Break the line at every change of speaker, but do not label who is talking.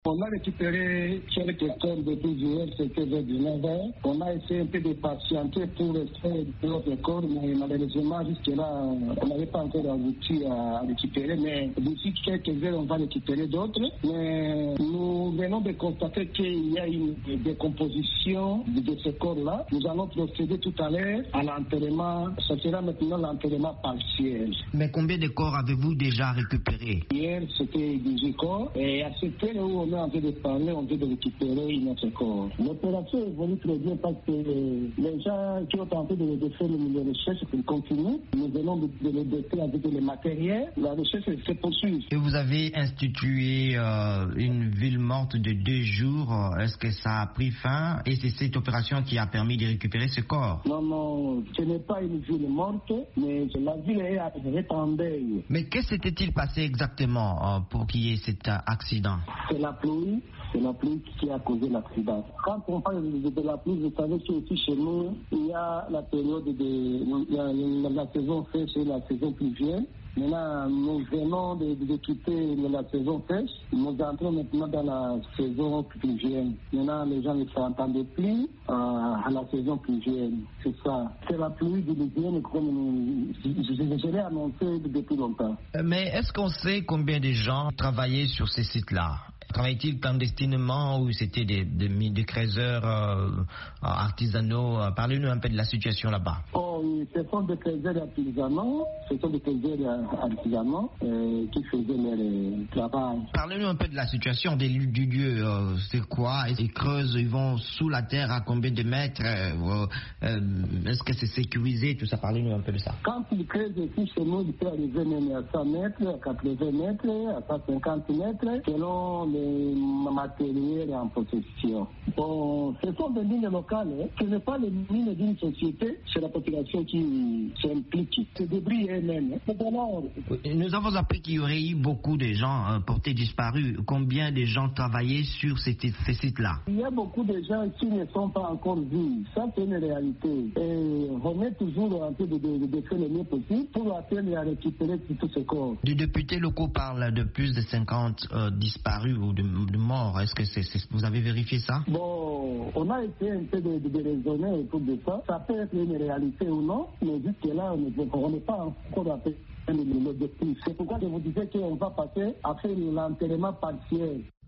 On a récupéré quelques corps depuis hier, c'était vers 19h. On a essayé un peu de patienter pour extraire d'autres corps, mais malheureusement, jusque-là, on n'avait pas encore abouti à récupérer. Mais d'ici quelques heures, on va récupérer d'autres. Mais nous venons de constater qu'il y a une décomposition de ce corps-là. Nous allons procéder tout à l'heure à l'enterrement. Ce sera maintenant l'enterrement partiel.
Mais combien de corps avez-vous déjà récupérés?
Hier, c'était 18 corps. Et à cette heure où on est en train de parler, on vient de récupérer notre corps. L'opération évolue très bien parce que les gens qui ont tenté de faire les recherches continuent. Nous venons de les doter avec les matériels. La recherche se poursuit.
Et vous avez institué une ville morte de 2 jours. Est-ce que ça a pris fin? Et c'est cette opération qui a permis de récupérer ce corps?
Non, ce n'est pas une ville morte, mais la ville est en deuil.
Mais qu'est-ce qui s'était-il passé exactement pour qu'il y ait cet accident?
C'est la pluie qui a causé l'accident. Quand on parle de la pluie, vous savez qu'ici chez nous, il y a la période de la saison sèche et la saison pluviale. Maintenant, nous venons de quitter la saison sèche. Nous entrons maintenant dans la saison pluviale. Maintenant, les gens ne s'entendent plus à la saison pluviale. C'est ça. C'est la pluie diluvienne comme je l'ai annoncé depuis longtemps.
Mais est-ce qu'on sait combien de gens travaillaient sur ces sites-là? Travaillent-ils clandestinement ou c'était des creuseurs artisanaux? Parlez-nous un peu de la situation là-bas.
Oh, ce sont des creuseurs artisanaux. Qui faisaient leur travail.
Parlez-nous un peu de la situation du lieu. C'est quoi? Ils creusent, ils vont sous la terre à combien de mètres? Est-ce que c'est sécurisé? Tout ça, parlez-nous un peu de ça.
Quand ils creusent ici chez nous, ils peuvent arriver même à 100 mètres, à 80 mètres, à 150 mètres, selon les matériels en possession. Bon, ce sont des mines locales. Ce n'est pas les mines d'une société, c'est la population qui s'implique. C'est débris eux-mêmes.
Nous avons appris qu'il y aurait eu beaucoup de gens portés disparus. Combien de gens travaillaient sur ces sites-là?
Il y a beaucoup de gens qui ne sont pas encore vus. Ça, c'est une réalité. Et on est toujours en train de faire le mieux possible pour atteindre à récupérer tous ces corps.
Les députés locaux parlent de plus de 50 disparus ou de morts. Est-ce que vous avez vérifié ça?
Bon, on a essayé un peu de raisonner autour de ça. Ça peut être une réalité ou non, mais jusque-là, on n'est pas encore appelé. C'est pourquoi je vous disais qu'on va passer à faire l'enterrement partiel.